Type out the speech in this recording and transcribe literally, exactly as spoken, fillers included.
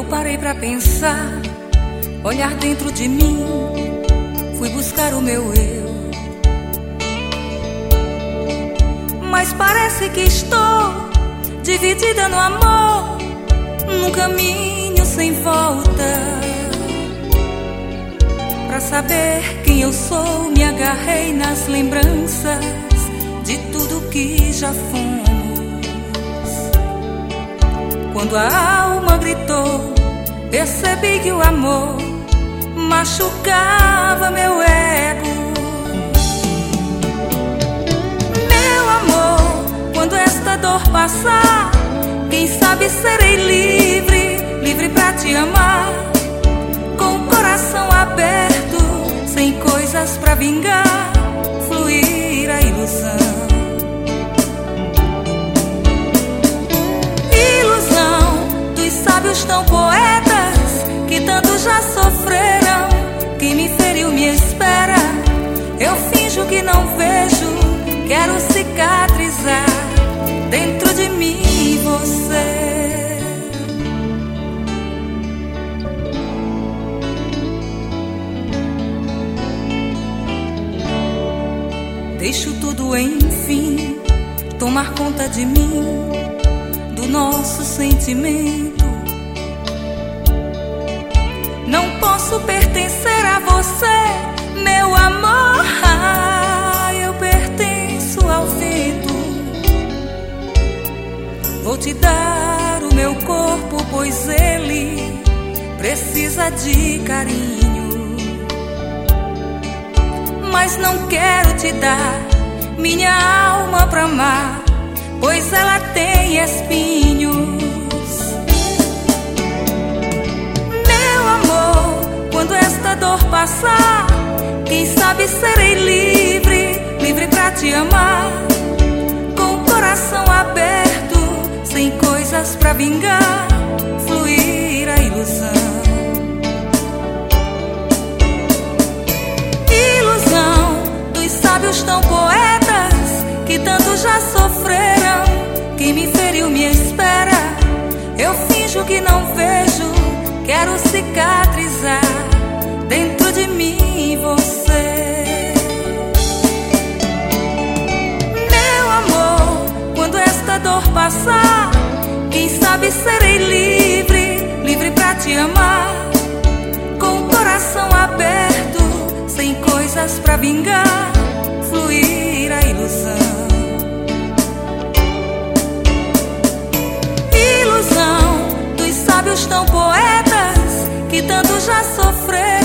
parei pra pensar, olhar dentro de mim, fui buscar o meu eu. Mas parece que estou dividida no amor, num caminho sem volta. Pra saber quem eu sou, me agarrei nas lembranças de tudo que já fomos. Quando a alma gritou, percebi que o amor machucava meu ego. Meu amor, quando esta dor passar, quem sabe serei livre, livre pra te amar, com o coração aberto, sem coisas pra vingar, fluir a ilusão. Sábios tão poetas que tanto já sofreram, quem me feriu me espera. Eu finjo que não vejo, quero cicatrizar dentro de mim você. Deixo tudo enfim tomar conta de mim, do nosso sentimento. Não posso pertencer a você, meu amor. Ah, eu pertenço ao vento. Vou te dar o meu corpo, pois ele precisa de carinho. Mas não quero te dar minha alma pra amar, pois ela tem espinhos. Quando esta dor passar, quem sabe serei livre, livre pra te amar, com o coração aberto, sem coisas pra vingar, fluir a ilusão. Ilusão dos sábios tão poetas que tanto já sofreram, quem me feriu me espera. Eu finjo que não vejo, quero cicatrizar dentro de mim você. Meu amor, quando esta dor passar, quem sabe serei livre, livre pra te amar, com o coração aberto, sem coisas pra vingar, fluir a ilusão. Ilusão dos sábios tão poetas que tanto já sofreram,